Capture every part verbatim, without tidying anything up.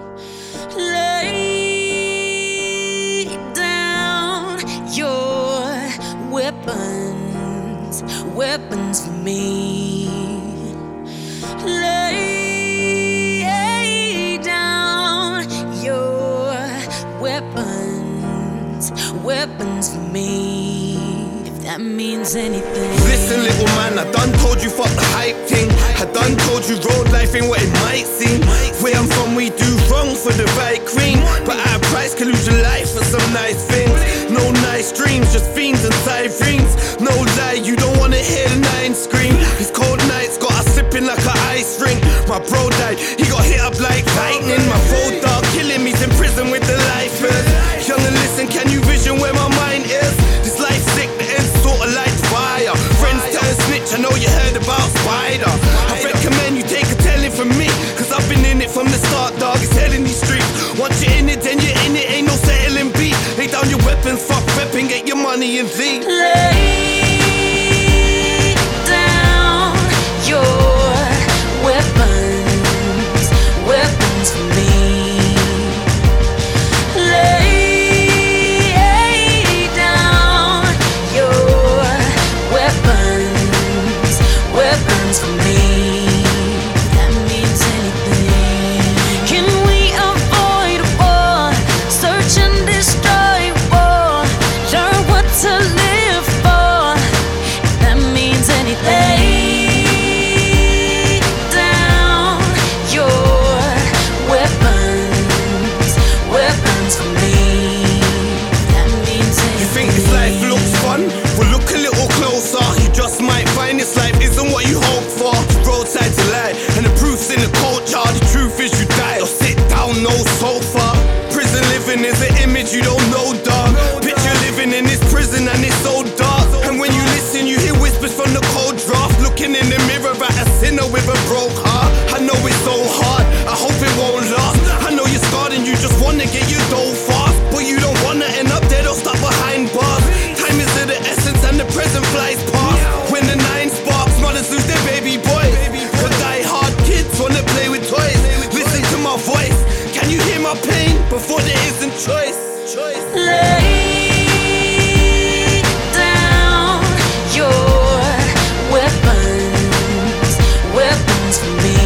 Lay down your weapons, weapons for me. Lay down your weapons, weapons for me. If that means anything. Listen, little man, I done told you fuck the hype thing. I done told you road life ain't what it might seem. Where I'm from, we do wrong for the right cream, but our price can lose your life for some nice things. No nice dreams, just fiends and sirens. No lie, you don't wanna hear the nine scream. These cold nights got us slipping like an ice rink. My bro died, he got hit up like lightning. My road dog killing me's in prison with the lifers. Young and listen, can you vision where my mind is? This life sick, the end's sorta like fire. Friends turn snitch, I know you heard about Spider. I recommend you take a telling from me, cause I've been in it from the start, dog. It's hell in these streets. Once you're in it, then you're in it, ain't no settling beat. Lay down your weapons, fuck repping, get your money and leave. Lay down your weapons, weapons for me. Lay down your weapons, weapons for me. If that means anything. Can we avoid war? Search and destroy war. Learn what to live for. If that means anything. Lay down your weapons, weapons for me. If that means anything. You think this life looks fun? Well, look a little closer. You just might find this life isn't what you hoped for. Roadside to lie, and the proof's in the culture. The truth is you die or sit down, no sofa. Prison living is an image you don't know, dog. Picture living in this prison and it's so dark. And when you listen, you hear whispers from the cold draft. Looking in the mirror at a sinner with a broke heart. I know it's so hard, I hope it won't last. I know you're scarred and you just wanna get your dough fast, but you don't wanna end up dead or stuck behind bars. Time is of the essence and the present flies past. When the nine sparks, mothers lose their baby boys. But die hard kids wanna play with toys. Listen to my voice, can you hear my pain before there isn't choice? Lay down your weapons, weapons for me.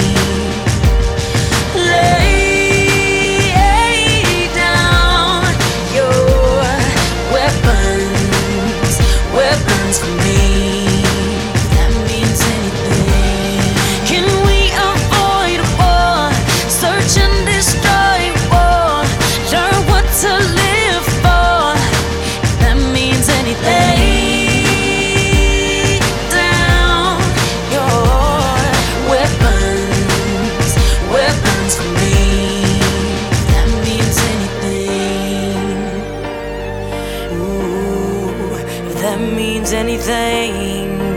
Lay down your weapons, weapons for me. If that means anything. Can we avoid war? Search and destroy war. Learn what to live for. If that means anything. Lay down your weapons, weapons for me. If that means anything. Ooh, if that means anything.